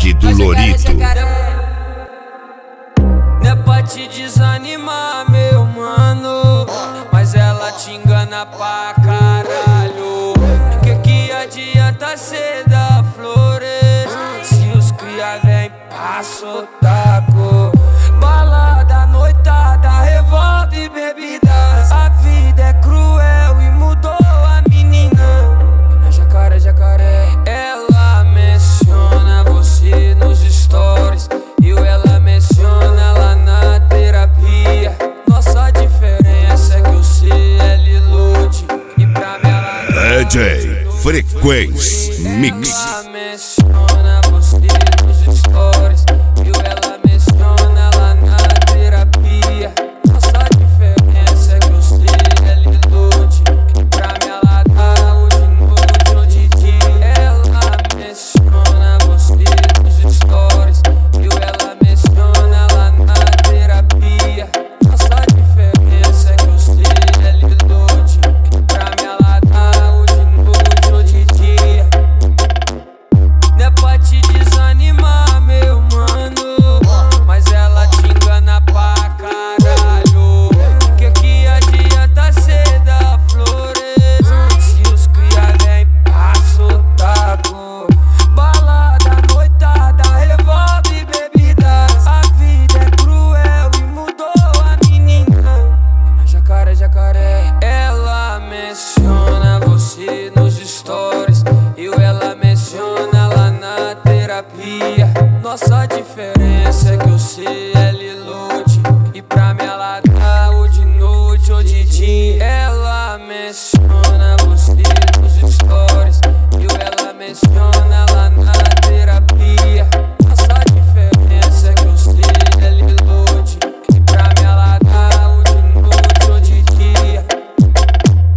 Rock do Lorito. Não é pra te desanimar, meu mano, mas ela te engana pra caralho. Que adianta cê dar flores se os cria vem pra sotaco? Balada, noitada, revolta e bebidas. A vida é cruel e mudou a menina. É jacaré, jacaré. Ela menciona você nos stories e ela menciona lá na terapia. Nossa diferença é que você é Lilude e pra mim ela DJ Frequência Mix. ela menciona